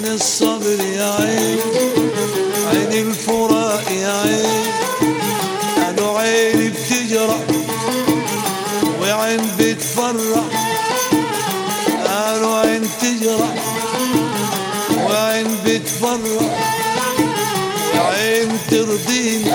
الصبر يا عين، عين الفراق يا عين. قالوا عين بتجرح وعين بتفرح، قالوا عين تجرح وعين بتفرح، وعين ترضيني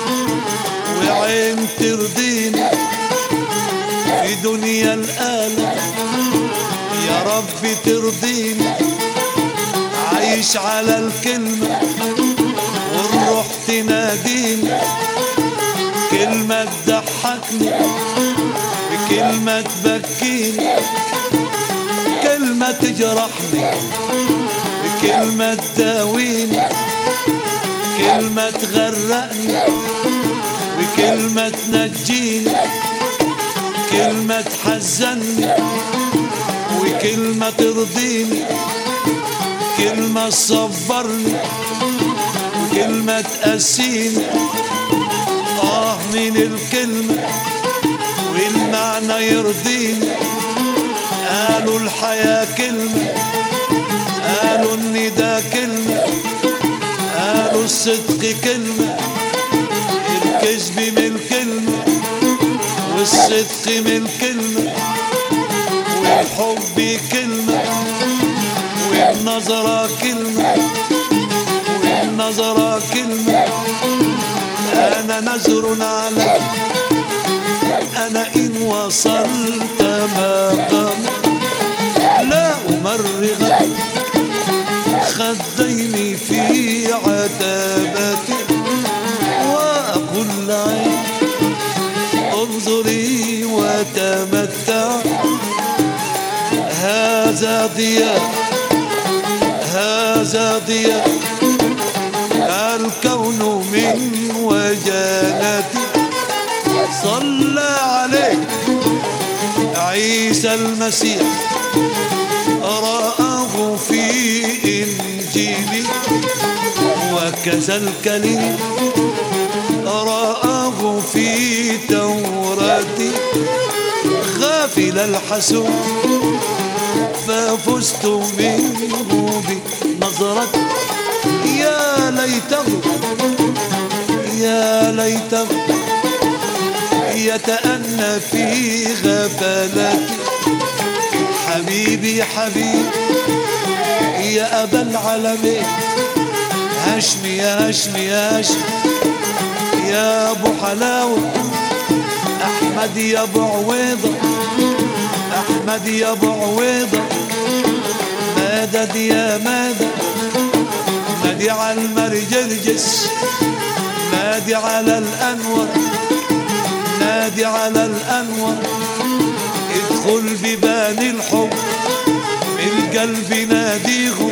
وعين ترضيني في دنيا الآلة. يا رب ترضيني عايش على الكلمة والروح تناديني، كلمة تضحكني بكلمة تبكيني، كلمة تجرحني بكلمة تداويني، كلمة تغرقني بكلمة تنجيني، كلمة تحزني وكلمة ترضيني، كلمة تصبرني وكلمة تقسيني. من الكلمة والمعنى يرضيني. قالوا الحياة كلمة، قالوا الندى كلمة، قالوا الصدق كلمة، الكذب من الكلمة والصدق من الكلمة، والحب كلمة والنظرة كلمة والنظرة كلمة. أنا نذر عليك أنا إن وصلت مقام لا أمرغ خديني في عتابتي، وأقول لعين انظري وتمتع. هذا ضياء هذا ضياء الكون من وجنتي. صلى عليه عيسى المسيح رآه في إنجيلي، وكذا الكليم رآه في توراتي. غافل الحسود ففزت منه بنظرة. يا ليته يا ليته يتأنى في غفلاتي. حبيبي حبيبي يا أبا العالمين، هاشمي يا هاشمي يا هاشمي يا أبو حلاوة. أحمد يا أبو عويضة، أحمد يا أبو عويضة. مدد يا مدد، نادي على المرجرجس، نادي على الأنور، نادي على الأنور. ادخل ببان الحب بالقلب ناديهم،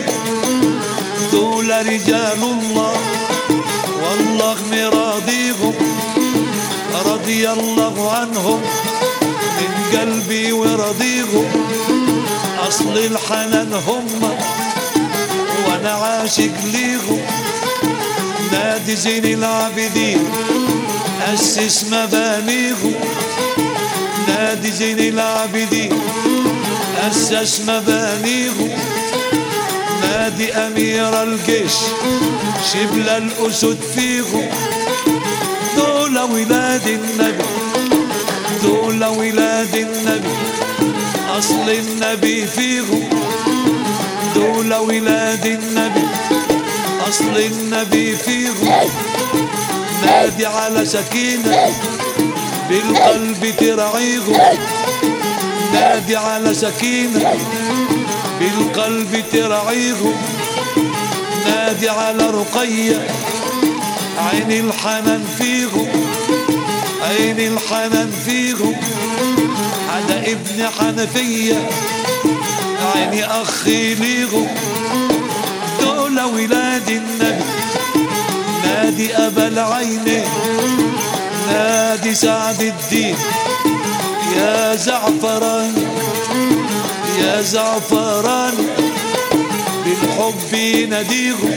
دول رجال الله والله مراضيهم. رضي الله عنهم من قلبي ورضيهم. أصل الحنان هم وأنا عاشق ليهم. نادي زين العابدين أسس مبانيهم، نادي زين العابدين أسس مبانيهم. نادي أمير الجيش شبل الأسد فيهم. دول ولاد النبي، دول ولاد النبي، أصل النبي فيهم. دول ولاد النبي، أصل النبي فيهم. نادي على سكينة بالقلب ترعيهم، نادي على سكينة بالقلب ترعيهم. نادي على رقية عين الحنان فيهم، عين الحنان فيهم. على ابن حنفية عيني أخي ليهم. دول ولاد النبي. نادي أبا العينين، نادي سعد الدين يا زعفران يا زعفران. بالحب ناديهم.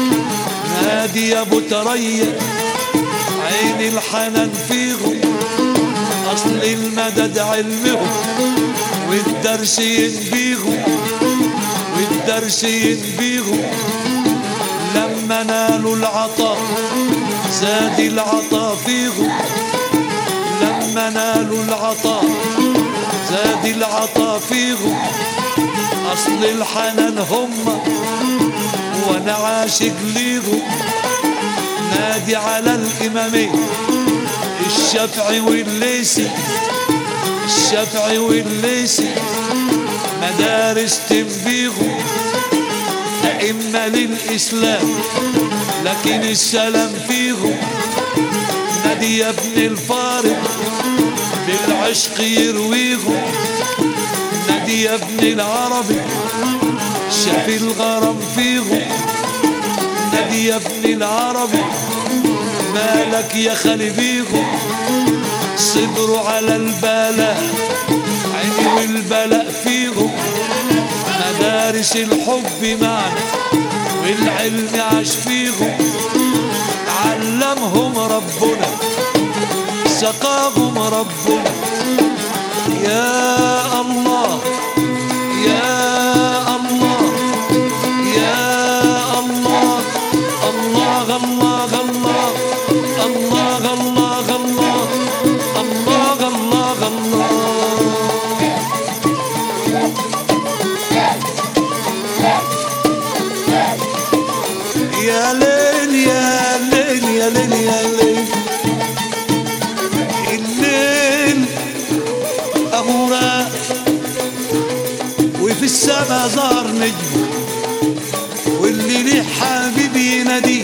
نادي يا ابو تريا عين الحنان فيهم. اصل المدد علمهم والدرس ينبيهم، والدرس مدرسين بيهم لما نالوا العطاء زاد العطاء فيهم، لما نالوا العطاء زاد العطاء فيهم. أصل الحنان هم وأنا عاشق ليهم. نادي على الإمامين الشافعي والليثي، الشافعي والليثي مدارس تنبيهم أئمة للإسلام لكن السلام فيهم. نادي يا ابن الفارق بالعشق يرويهم، نادي يا ابن العربي شاف الغرام فيهم. نادي يا ابن العربي مالك يا خالي بيهم. صبروا على البلاء عيني والبلاء فيهم. مدارس الحب معنا والعلم عاش فيهم. علمهم ربنا سقاهم ربنا. يا الله يا الله يا الله الله الله الله الله الله الله الله الله. يا ليل يا ليل يا ليل يا ليل الليل أغورا وفي السما ظهر نجم واللي ليه حبيب يناديه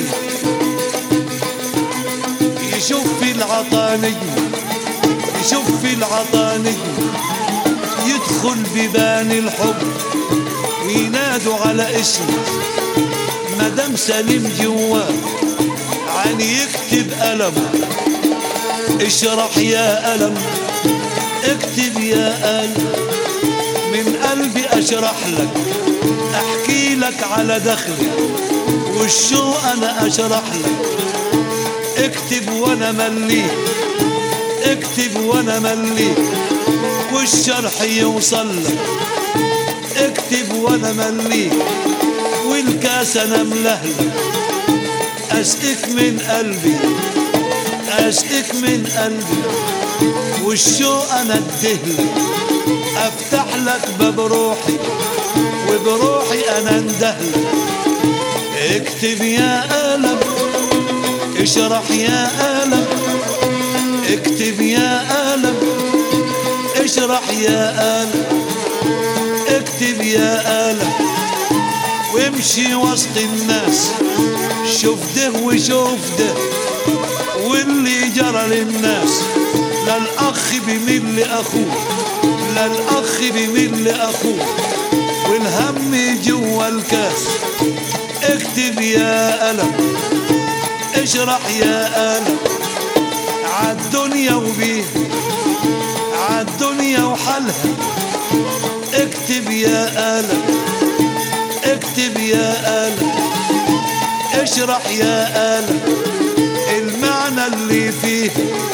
يشوف في العطا نجم يشوف في العطا نجم يدخل ببان الحب وينادوا على اسمه. مدام سليم جواه عن يكتب ألمه. اشرح يا ألم اكتب يا ألم من قلبي اشرح لك احكي لك على دخلي والشوق انا اشرح لك. اكتب وانا مليك اكتب وانا مليك والشرح يوصل لك. اكتب وانا مليك والكاس انا ملهلك. اسقك من قلبي اسقك من قلبي والشوق انا ادهلك. افتح لك باب روحي وبروحي انا اندهلك. اكتب يا ألم اشرح يا ألم اكتب يا ألم اشرح يا ألم اكتب يا ألم وامشي وسط الناس شوف ده وشوف ده واللي جرى للناس. لا الأخ بيميل لأخوه لا الأخ بيميل لأخوه والهم جوا الكاس. اكتب يا ألم اشرح يا ألم عالدنيا وبيها عالدنيا وحالها. اكتب يا ألم اكتب يا ألم اشرح يا ألم المعنى اللي فيه.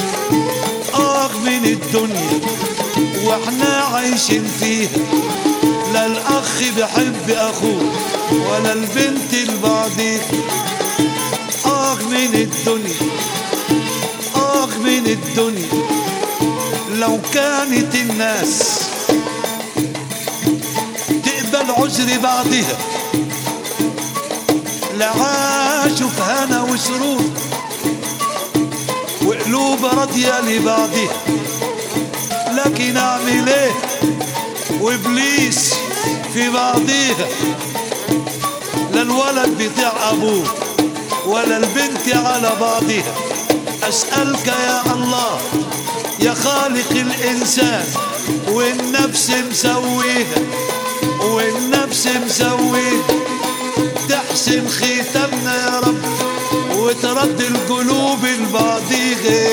من الدنيا واحنا عايشين فيها. لا الأخ بحب أخوه ولا البنت لبعضيها. من الدنيا من الدنيا لو كانت الناس تقبل عذر بعضها لعاشوا في هنا وسرور وقلوب راضية لبعضها. لكن اعمل ايه وابليس في بعضيها. لا الولد بيطيع ابوه ولا البنت على بعضها. اسألك يا الله يا خالق الانسان والنفس مسويها والنفس مسويها تحسن ختامنا يا رب وترد القلوب لبعضيها.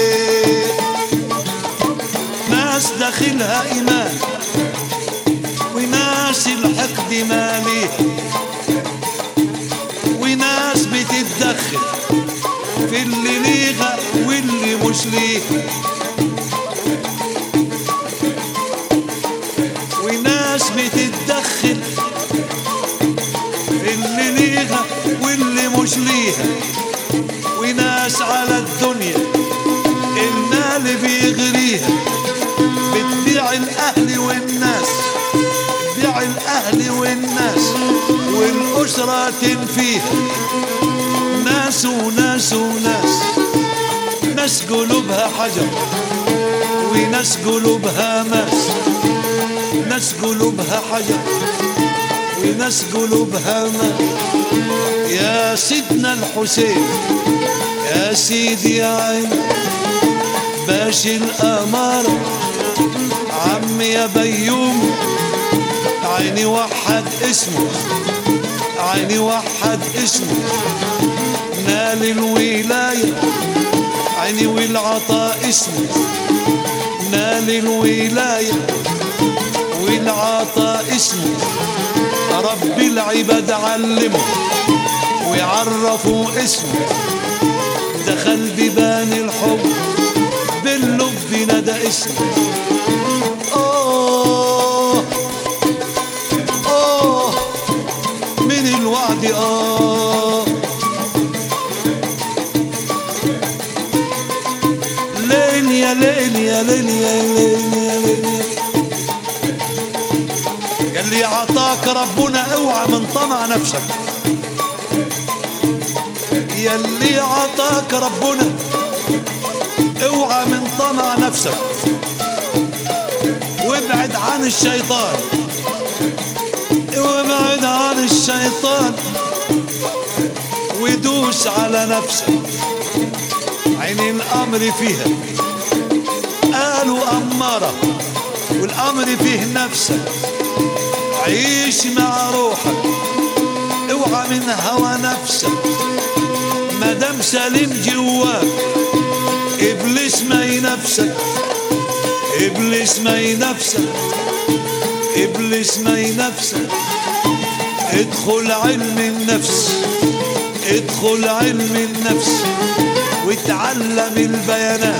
ناس داخلها ايمان وناس الحقد ماليها وناس بتتدخل في اللي ليها واللي مش ليها وناس بتتدخل ملوش ليها، وناس على الدنيا المال بيغريها، بتبيع الأهل والناس، بتبيع الأهل والناس والأسرة تنفيها. ناس وناس وناس، ناس قلوبها حجر وناس قلوبها ماس، ناس قلوبها حجر وناس قلوبها ماس. يا سيدنا الحسين يا سيدي يا عين باش الأمارة، عمي يا بيوم عيني وحد اسمه، عيني وحد اسمه. نال الولاية عيني والعطاء اسمه، نال الولاية والعطاء اسمه. رب العباد علمه ويعرفوا اسمه، دخل ببان الحب باللب ندى اسمه. من الوعد ليل يا ليل يا ليل يا ليل يا ليل. قال لي عطاك ربنا اوعى من طمع نفسك، يلي عطاك ربنا اوعى من طمع نفسك، وابعد عن الشيطان، وابعد عن الشيطان ودوس على نفسك. عين الأمر فيها قالوا أمارة، والأمر فيه نفسك. عيش مع روحك اوعى من هوى نفسك، مادام سليم جواك إبليس ما ينافسك، إبليس ما ينافسك، إبليس ما ينافسك. ادخل علم النفس، ادخل علم النفس واتعلم البيانات،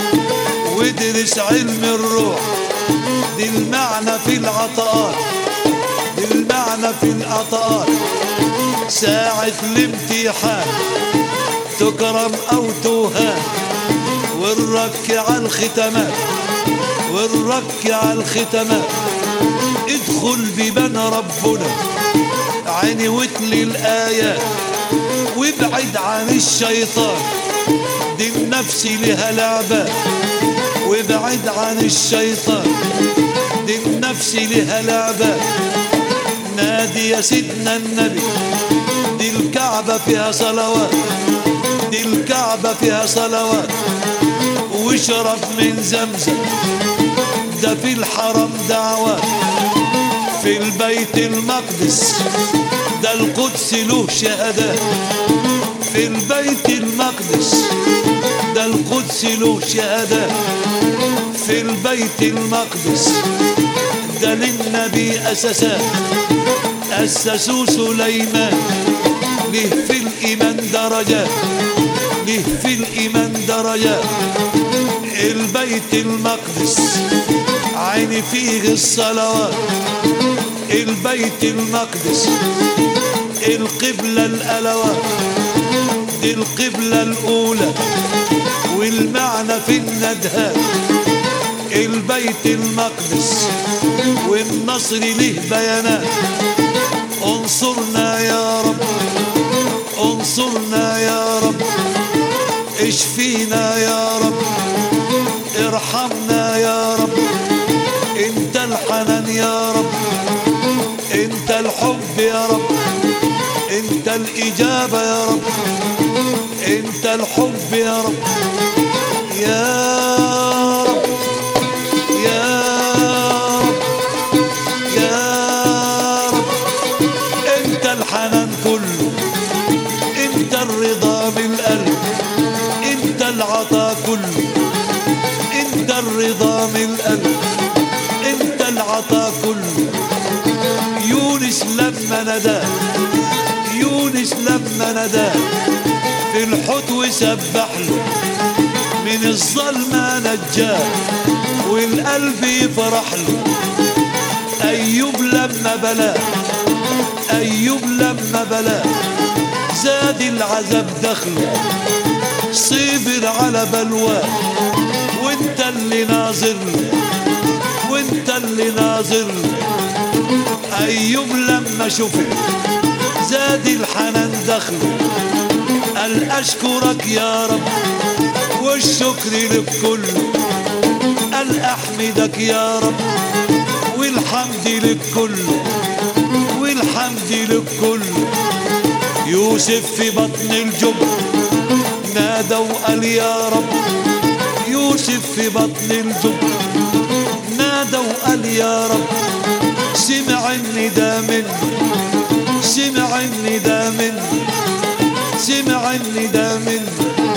وادرس علم الروح. دي المعنى في العطاءات، دي المعنى في العطاءات. ساعة الامتحان تكرم أو تهان، والرك على الختمات، والرك على الختمات. ادخل ببان ربنا عيني واتلي الآيات، وابعد عن الشيطان دي النفس لها لعبات، وابعد عن الشيطان دي النفس لها لعبات. نادي يا سيدنا النبي دي الكعبة فيها صلوات، دي الكعبة فيها صلوات. واشرب من زمزم ده في الحرم دعوات، في البيت المقدس ده القدس له شهادات، في البيت المقدس ده القدس له شهادات، في البيت المقدس ده للنبي أساسات. أسسوا سليمان له في الإيمان درجات، له في الإيمان درجات. البيت المقدس عيني فيه الصلوات، البيت المقدس القبلة الألوات، دي القبلة الأولى والمعنى في الندهات. البيت المقدس والنصر له بيانات. انصرنا يا رب، انصرنا يا رب، اشفينا يا رب، ارحمنا يا رب. انت الحنان يا رب، انت الحب يا رب، انت الإجابة يا رب، انت الحب يا رب. يا رب يا رب يا رب، انت الحنان كله، انت الرضا بالقلب، انت العطاء كله، انت الرضا بالقلب، انت العطاء كله. يونس لما ندى، يونس لما ندى في الحوت وسبح له، من الظلمة نجاه والقلب يفرح له. أيوب لما بلاه، أيوب لما بلاه زاد العذاب دخله صبر على بلواه وانت اللي ناظر وانت اللي ناظر. ايوب لما شفت زاد الحنان دخله قال اشكرك يا رب والشكر لك كله. قال احمدك يا رب والحمد لك كله والحمد لك كله. يوسف في بطن الجب نادى وقال يا رب. يوسف في بطن الجب نادى وقال يا رب. سمع النداء منه سمع النداء منه سمع النداء منه.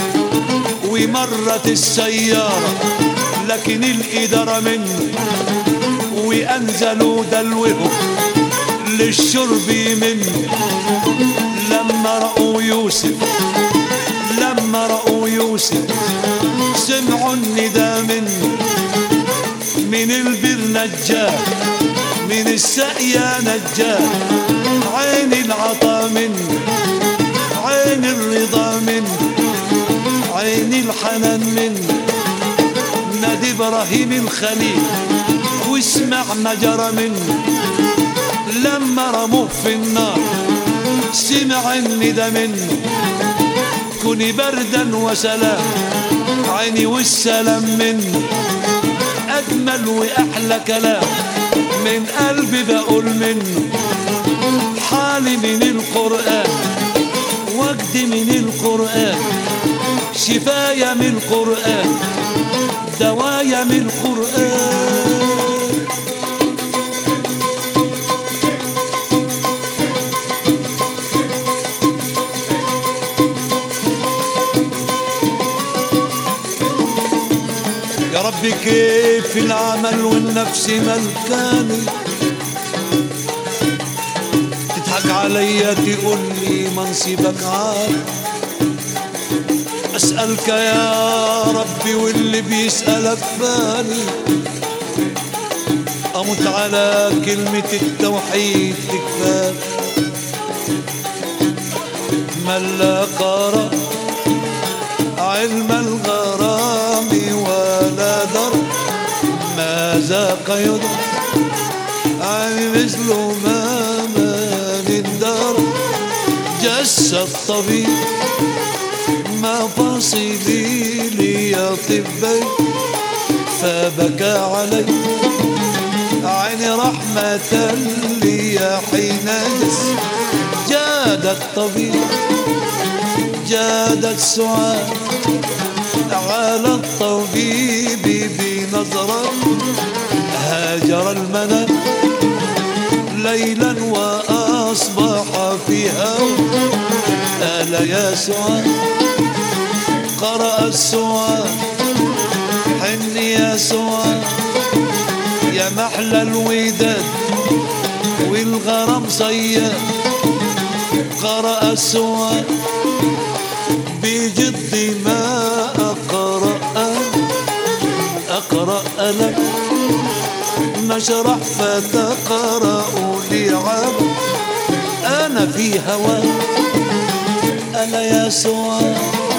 ومرت السيارة لكن الإدارة منه وأنزلوا دلوهم للشرب منه. لما رأوا يوسف لما رأوا يوسف سمعوا النداء منه. من البر نجاه من السقيا نجاه. عين العطا منه عين الرضا منه عين الحنان منه. نادي إبراهيم الخليل واسمع ما جرى منه. لما رموه في النار سمع الندى منه. كوني بردا وسلام عيني والسلام منه. أجمل وأحلى كلام من قلبي بقول منه. حالي من القرآن وجدي من القرآن. شفايا من القرآن دوايا من القرآن. يا ربي كيف العمل والنفس ملكاني. تضحك عليا تقول لي منصبك عالي. أسألك يا ربي واللي بيسألك فاني. أموت على كلمة التوحيد تكفاك. من لا قرأ علم الغرام ولا درى ما ذاق يدرى عن مثل ما من درى. جس الطبيب مفاصلي لي طبي فبكى علي. عيني رحمة لي حين جس. جاد الطبيب جاد السعاد على الطبيب بنظرة. هاجر المنى ليلا وأصبح فيها. ألا يا سعاد قرأ السعاد حن يا سعاد. يا محلى الوداد والغرام صياد. قرأ السعاد بجد ما أقرأ لك نشرح فتقرأ لي عبد. أنا في هواك أنا يا سعاد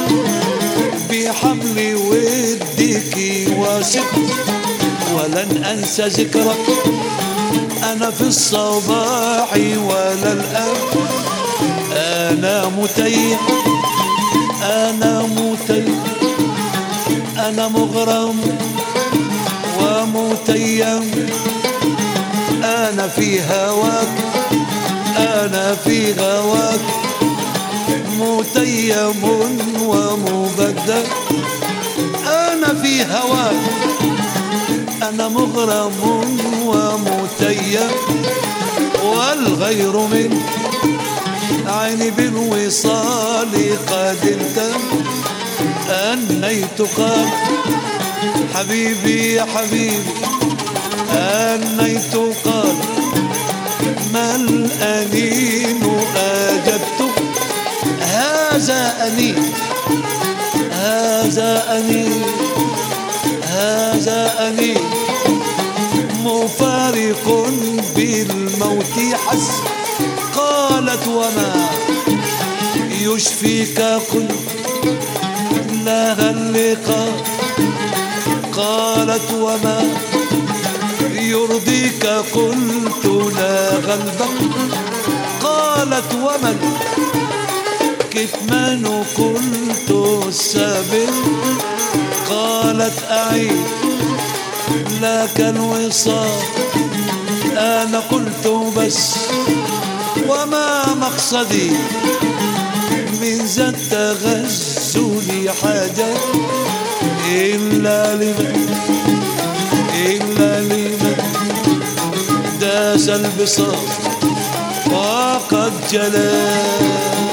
بحمل ودك واثق ولن أنسى ذكرك. أنا في الصباح ولا الآن. أنا متيم أنا متيم أنا مغرم ومتيم. أنا في هواك أنا في هواك متيم ومبدل. أنا في هواك أنا مغرم ومتيم. والغير من عيني بالوصال قد التم. أنيت قال حبيبي يا حبيبي. أنيت قال ما الأنين أجبت. هذا أنين هذا أنين هذا أنين. مفارق بالموت حس. قالت وما يشفيك قل لها اللقاء. قالت وما يرضيك قلت لا غلبك. قالت وما الكتمان قلت السابق. قالت أعيد لك الوصال. أنا قلت بس وما مقصدي من ذا التغزل حاجة إلا لمن داس البساط وقد جلى.